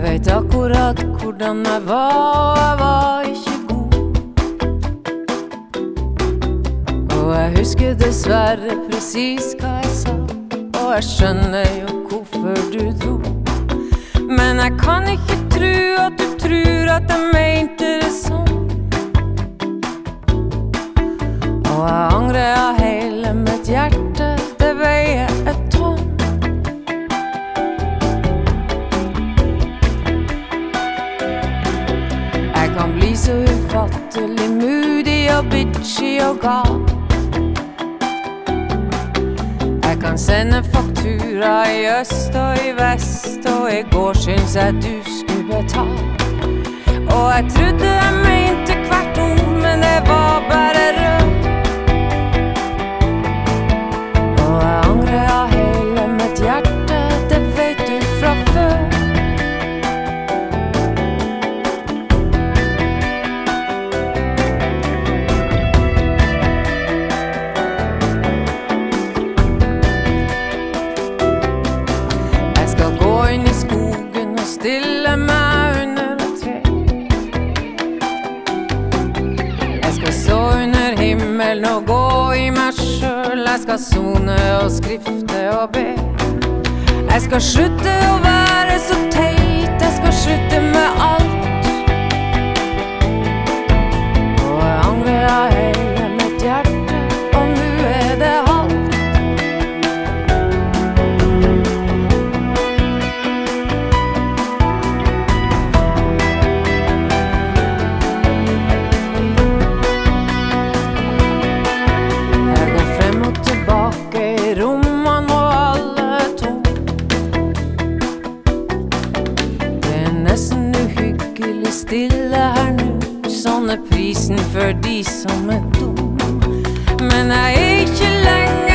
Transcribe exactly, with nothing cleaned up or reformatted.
vet akkurat hvordan jeg var, jeg var ikke god. Og jeg husker dessverre precis hva jeg sa, og jeg skjønner jo hvorfor du dro. Men jeg kan ikke tro at du tror at jeg mente det sånn. Og jeg angrer av hele mitt hjerte, det veier et tonn. Jeg kan bli så ufattelig moody og bitchy og gal. Jeg kan sende faktura i øst og i vest, og i går syns jeg du skulle betale. Og jeg trodde jeg mente hvert ord, men det var bare rød. Og jeg angrer av hele mitt hjerte, det vet du fra før. Inn i skogen og stille meg under et tre. Jeg skal stå under himmelen og gå i meg selv. Jeg skal sone og skrifte og be. Jeg skal slutte å være så teit. Jeg skal slutte med alt. Og jeg angrer av hele mitt hjerte, og nå er det halvt. Stille her nå, sånn er prisen for de som er dum. Men jeg er ikke lenger